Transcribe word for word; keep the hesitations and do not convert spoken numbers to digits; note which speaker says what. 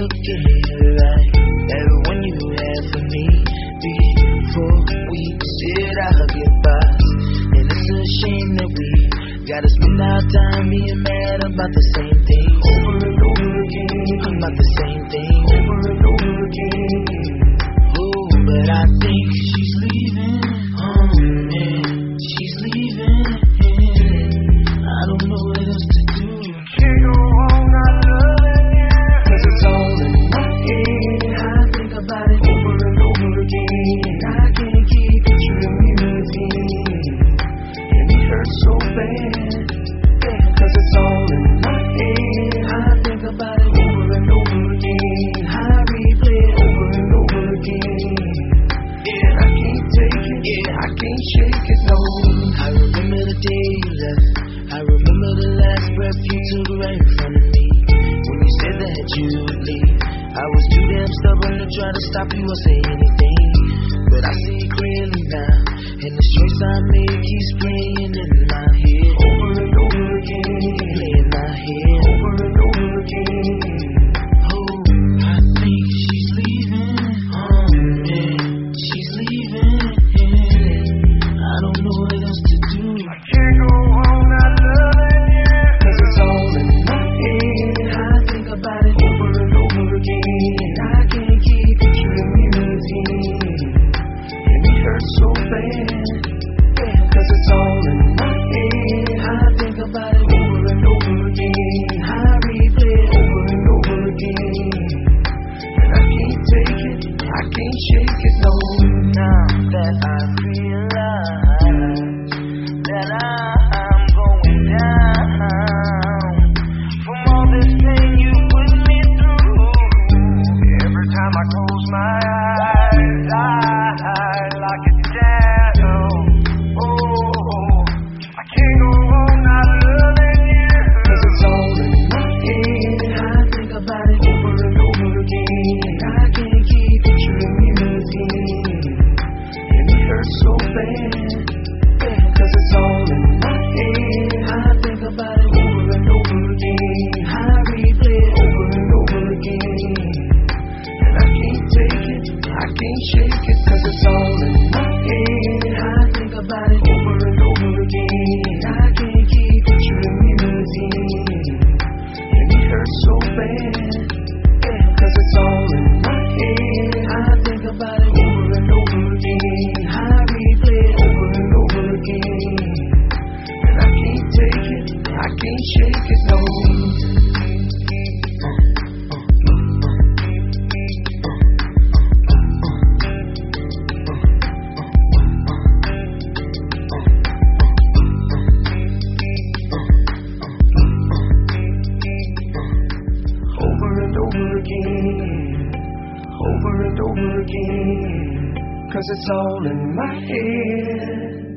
Speaker 1: get it right. Everyone you had for me before we said our goodbyes. And it's a shame that we gotta spend our time being mad about the same thing over and over again. About the same thing over and over again. Oh, but I think she's leaving. Oh man, she's leaving. I don't know what else to do. Can't go on not loving you, 'cause it's all in my head. I think about it over and over again. I can't keep picturing you again, and it hurts so bad, yeah, 'cause it's all in my head. I think about it over and over again. I replay it over and over again, and I can't take it, yeah, I can't shake it, no. I remember the day you left. I remember the last breath you took right in front of me. When you said that you would leave, I was too damn stubborn to try to stop you or say anything. But I see it clearly now, and the choice I made keeps playing in my head over and over again. Play in my head over and over again. Oh, I think she's leaving. Oh man, she's leaving. I don't know what else to do. I can't go on not loving you, 'cause it's all in my head. I think about it over and over again. I can't keep picturing you again, and it hurts so bad, yeah, 'cause it's all in my head. I think about it over and over again. I replay it over and over again, and I can't take it, I can't shake it, no. Now that I realize that I'm going down from all this pain you put me through. Every time I close my eyes, I lock it down. Oh, I can't go on not loving you, 'cause it's all in my head. I think about it over and over again. I can't keep picturing you again, and it hurts so bad, yeah, 'cause it's all in my head. I think about it over and over again. I replay it over and over again, and I can't take it, I can't shake it, 'cause it's all in my head. I think about it over and over again. I can't keep picturing you again, and it hurts so bad, yeah, 'cause it's all in my head. I think about it over and over again. I replay it over and over again, and I can't take it, I can't shake it, no. Over and over again, over and over again, 'cause it's all in my head.